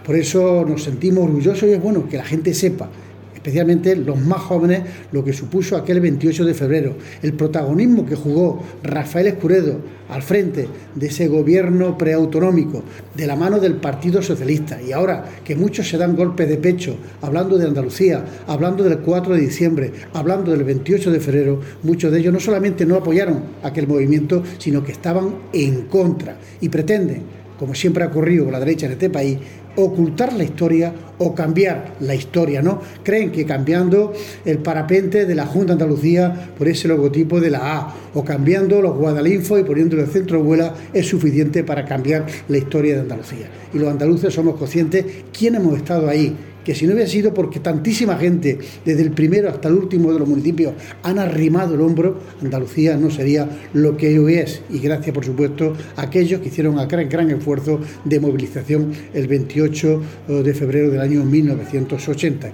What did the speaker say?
Por eso nos sentimos orgullosos y es bueno que la gente sepa, especialmente los más jóvenes, lo que supuso aquel 28 de febrero, el protagonismo que jugó Rafael Escuredo al frente de ese gobierno preautonómico, de la mano del Partido Socialista. Y ahora que muchos se dan golpes de pecho, hablando de Andalucía, hablando del 4 de diciembre, hablando del 28 de febrero, muchos de ellos no solamente no apoyaron aquel movimiento, sino que estaban en contra y pretenden, como siempre ha ocurrido con la derecha en este país, ocultar la historia o cambiar la historia, ¿no? Creen que cambiando el parapente de la Junta de Andalucía por ese logotipo de la A o cambiando los guadalinfos y poniéndole el centro vuela es suficiente para cambiar la historia de Andalucía. Y los andaluces somos conscientes, quienes hemos estado ahí, que si no hubiera sido porque tantísima gente, desde el primero hasta el último de los municipios, han arrimado el hombro, Andalucía no sería lo que hoy es. Y gracias, por supuesto, a aquellos que hicieron un gran esfuerzo de movilización el 28 de febrero del año 1980.